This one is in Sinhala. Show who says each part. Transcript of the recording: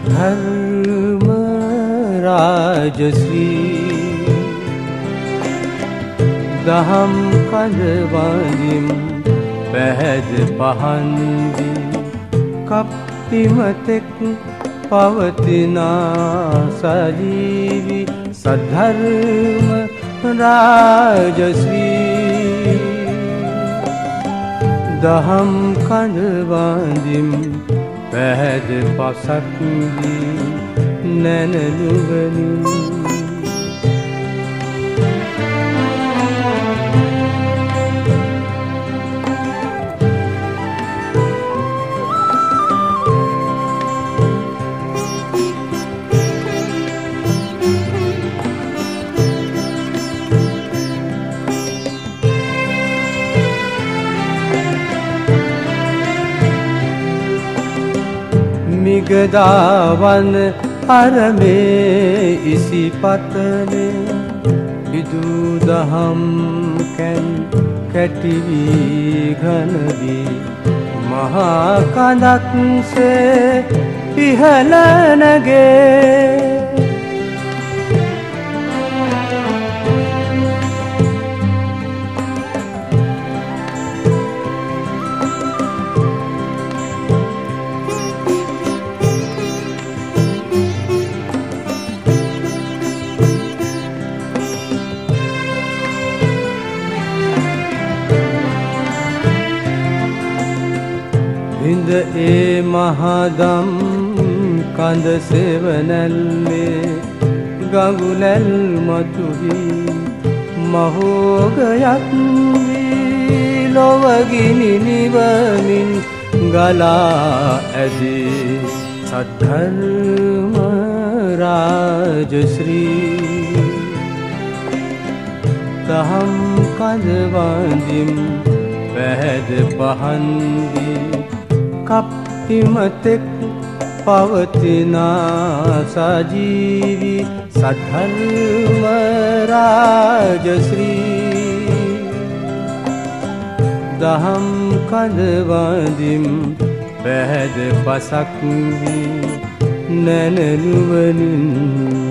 Speaker 1: සද්ධර්ම රාජශ්‍රී දහම් කඳ වඳිම් පැහැද පහන්දි කප්පිමතෙක් පවතිනා සජීවි සද්ධර්ම රාජශ්‍රී දහම් කඳ වඳිම් පැහැද පසක් නැනනුවනින් මිගදාවන අරමේ ඉසිපතනේ විදුදහම් කැන් කැටිවී ඝනවී මහා කඳක්සේ ඉහළ නැගේ හිඳ ඒ මහදම් කඳ සෙවනැල්ලේ ගඟුලැල් මතුවී මහෝගයක් වී ලොවගිනි නිවමින් ගලා ඇදී සද්ධර්ම රාජශ්‍රී දහම් කඳ වඳිම් පැහැද පහන්දි කප්පිමතෙක් පවතිනා සජීවි සද්ධර්ම රාජශ්‍රී දහම් කඳ වඳිම් පැහැද පසක් වී නැනනුවනින්